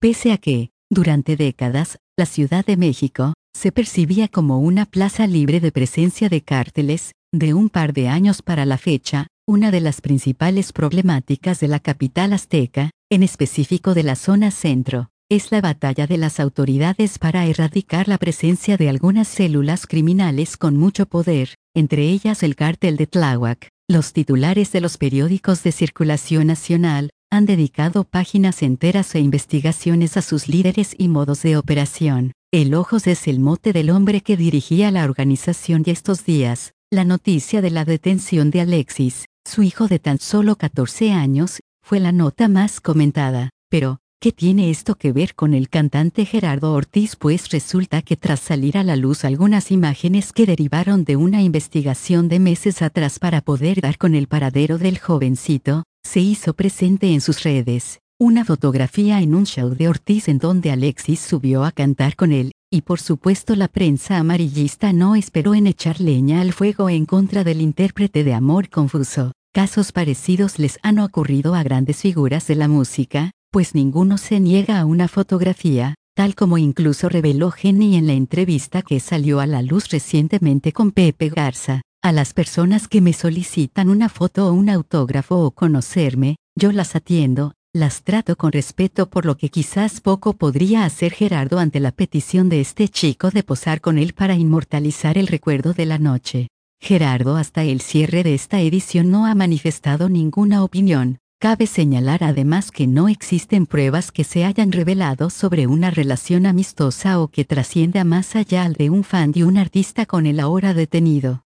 Pese a que, durante décadas, la Ciudad de México se percibía como una plaza libre de presencia de cárteles, de un par de años para la fecha, una de las principales problemáticas de la capital azteca, en específico de la zona centro, es la batalla de las autoridades para erradicar la presencia de algunas células criminales con mucho poder, entre ellas el cártel de Tláhuac. Los titulares de los periódicos de circulación nacional han dedicado páginas enteras e investigaciones a sus líderes y modos de operación. El Ojos es el mote del hombre que dirigía la organización y estos días, la noticia de la detención de Alexis, su hijo de tan solo 14 años, fue la nota más comentada. Pero, ¿qué tiene esto que ver con el cantante Gerardo Ortiz? Pues resulta que tras salir a la luz algunas imágenes que derivaron de una investigación de meses atrás para poder dar con el paradero del jovencito, se hizo presente en sus redes una fotografía en un show de Ortiz en donde Alexis subió a cantar con él, y por supuesto la prensa amarillista no esperó en echar leña al fuego en contra del intérprete de Amor Confuso. Casos parecidos les han ocurrido a grandes figuras de la música, pues ninguno se niega a una fotografía, tal como incluso reveló Jenny en la entrevista que salió a la luz recientemente con Pepe Garza. A las personas que me solicitan una foto o un autógrafo o conocerme, yo las atiendo, las trato con respeto, por lo que quizás poco podría hacer Gerardo ante la petición de este chico de posar con él para inmortalizar el recuerdo de la noche. Gerardo hasta el cierre de esta edición no ha manifestado ninguna opinión. Cabe señalar además que no existen pruebas que se hayan revelado sobre una relación amistosa o que trascienda más allá de un fan de un artista con el ahora detenido.